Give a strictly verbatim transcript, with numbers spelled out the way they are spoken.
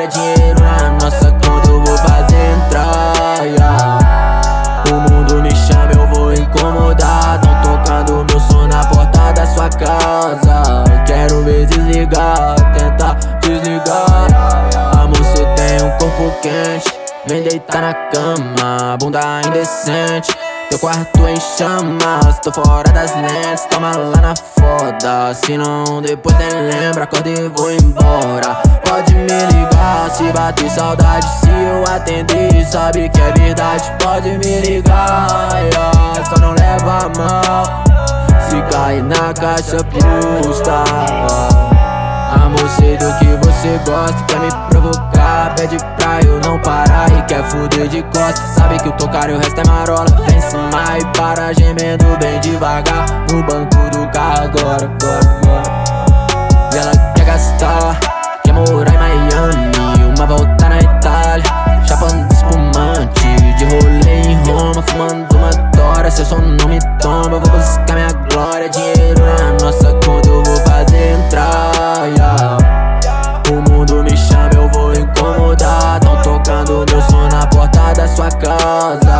glória, dinheiro na nossa conta, eu vou fazer entrar, yeah. O mundo me chama, eu vou incomodar. Tão tocando meu som na porta da sua casa. Quero ver desligar, tentar desligar. Amor, cê tem um corpo quente, vem deitar na cama, bunda indecente. Teu quarto em chamas, tô fora das lentes, toma lá na foda. Se não, depois nem lembra, acorda e vou embora. Pode me ligar, se bater saudade, se eu atender, sabe que é verdade. Pode me ligar, yeah, só não leva a mal se cair na caixa custa. Amor, sei do que você gosta, quer me provocar, pede pra eu não parar e quer fuder de costas. Sabe que eu tô caro e o resto é marola. Vem cima e para gemendo bem devagar no banco do carro agora, agora, agora. E ela quer gastar, quer morar em Miami, uma volta na Itália, chapando espumante, de rolê em Roma, fumando uma tora. Se eu só não me tomba, eu vou buscar minha glória, dinheiro na nossa conta, eu vou fazer entrar, yeah. O mundo me chama, eu vou incomodar. Tão tocando meu som na porta da sua casa.